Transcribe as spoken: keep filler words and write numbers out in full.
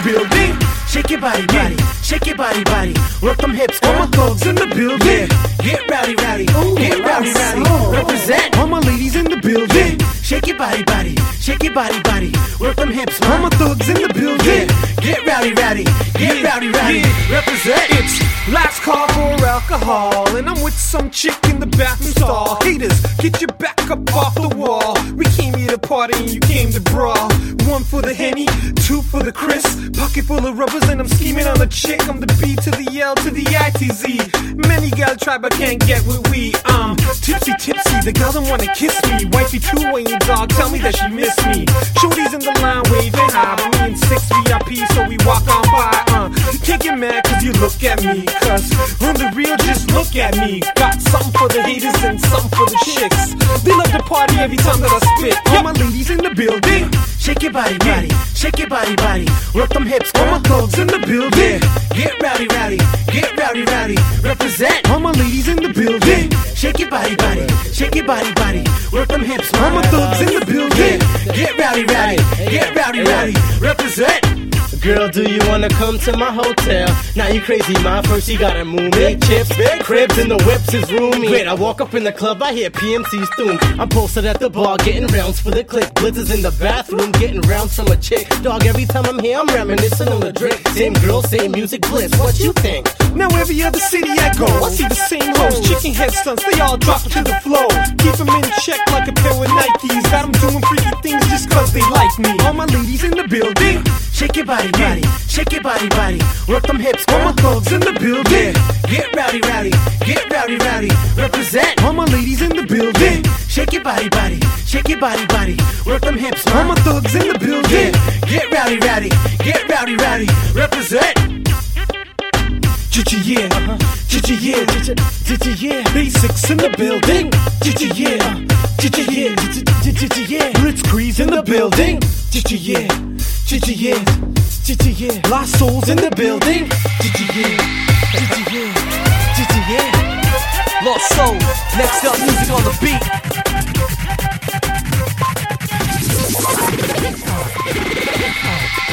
building. Shake your body, body, shake your body, body. Work them hips, all my thugs in the building. Get rowdy, rowdy, get rowdy, rowdy. Represent all my ladies in the building. Shake your body, body, shake your body, body. Work them hips, all my thugs in the building. Get rowdy, rowdy, get rowdy, rowdy. Represent. It's last call for alcohol, and I'm with some chick in the bathroom stall. Haters, get your back up off the wall. We came here to party and you came to brawl. One for the Henny, two for the Chris. Pocket full of rubbers and I'm scheming on a chick. I'm the B to the L to the I to Z. Many gals try but can't get with we. I'm tipsy tipsy, the girls don't wanna kiss me. Wifey too when your dog tell me that she miss me. Shorty's in the line waving high, but me and six V I P so we walk on by. Uh, you can't get mad cause you look at me, cause I'm the real, just look at me. Got something for the haters and something for the chicks. They love to party every time that I spit. All my ladies in the building. Shake your body, body, shake your body, body. Work them hips, all my thugs in the building. Get rowdy, rowdy, get rowdy, rowdy. Represent all my ladies in the building. Shake your body, body, shake your body, body. Work them hips, all my thugs in the building. Get rowdy, rowdy, get rowdy, rowdy. Represent. Girl, do you wanna come to my hotel? Now you crazy, ma. First you gotta move me. Chips, big cribs, and the whips is roomy. Wait, I walk up in the club, I hear P M C's tune. I'm posted at the bar, getting rounds for the click. Blizzards in the bathroom, getting rounds from a chick. Dog, every time I'm here, I'm reminiscing on the drink. Same girl, same music, bliss. What you think? Now every other city I go, I see the same hoes. Chicken head stunts, they all drop to the floor. Keep them in check like a pair of Nikes. Got them doing freaky things just cause they like me. All my ladies in the building. Shake your body, body, shake your body, body. Work them hips, all my thugs in the building. Get rowdy, rowdy, get rowdy, rowdy. Represent all my ladies in the building. Shake your body, body, shake your body, body. Work them hips, all my thugs in the building. Get rowdy, rowdy, get rowdy, rowdy. Represent. Gigi yeah, Gigi yeah, Gigi yeah. Basics in the building. Gigi yeah, Gigi yeah, Gigi yeah. Blitzkrieg in the building. Gigi yeah, Gigi yeah, Gigi yeah. Lost souls in the building. Gigi yeah, Gigi yeah, Gigi yeah. Lost soul. Next up, music on the beat.